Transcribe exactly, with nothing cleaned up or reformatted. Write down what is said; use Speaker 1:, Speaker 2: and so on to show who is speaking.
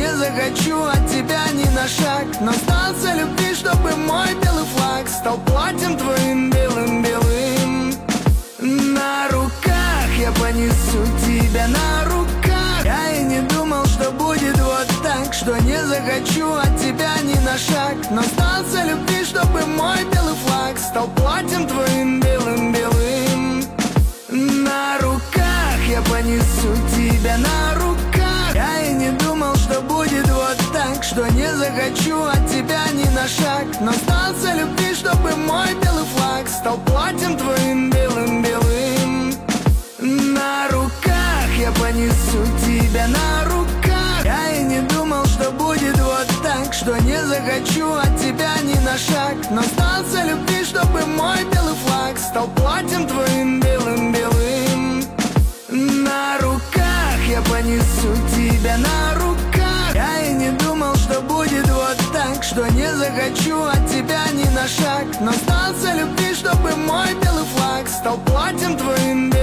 Speaker 1: не захочу от тебя ни на шаг. Но остался любви, чтобы мой белый флаг стал платьем твоим белым-белым. На руках я понесу тебя, на руках. Я и не думал, что будет вот так, что не захочу от тебя ни на шаг. Но остался любви, чтобы мой белый флаг стал платьем твоим белым-белым. На руках я понесу тебя, на руках. Я и не думал, что будет вот так, что не захочу от тебя ни на шаг. Но остался любви, чтобы мой белый флаг стал платьем твоим белым-белым. На руках я понесу тебя, на руках. Я и не думал, что будет вот так, что не захочу от тебя ни на шаг. Но остался любви, чтобы мой белый флаг стал платьем твоим белым-белым. На руках я понесу тебя, на руках. Я и не думал, что будет вот так, что не захочу от тебя ни на шаг. Но остался любви, чтобы мой белый флаг стал платьем твоим белым-белым.